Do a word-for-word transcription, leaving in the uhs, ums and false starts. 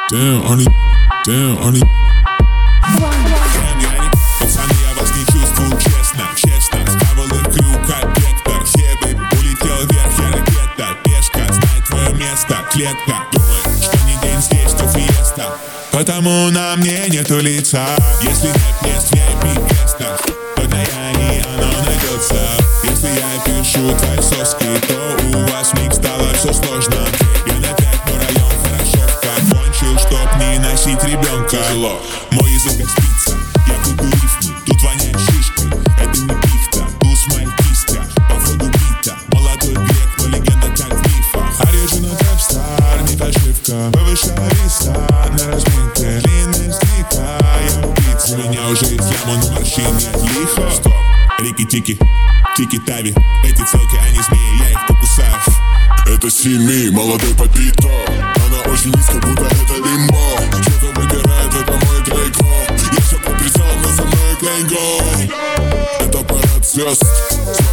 Damn, Arnie, damn, Arnie. Пацаны, я вас не чувствую, честно, честно. Справил их крюк, как вектор. Все, бэйб, улетел вверх, я ракета. Пешка, знает твое место, клетка. Думает, что не день здесь, то фиеста. Потому на мне нету лица. Если нет мест в ви ай пи-гестах, то для Яни оно найдется. Если я пишу твои соски, то у вас миг стало все сложно. Я на пять, но район хорошовка. Кончил, чтоб не носить ребенка. Тяжело. Мой язык как спица, я буду рифмы. Тут воняет шишкой, это не пихта. Туз моя киска, походу бита. Молодой грек, но легенда как в мифах. А режу на трэп-стар, не фальшивка. Повышаю виса на разминке. Длинная стрика, я убийца. Меня уже из яму на морщине лихо. Стоп, рики-тики, тики-тави. Эти целки, они змеи, я их покусаю. Это Сими, молодой попито. Она очень низко, будто это лимбо. Что-то выбирает, это мой Дрейко. Я все по прицелам, но со мной Клейнго. Это парад звезд.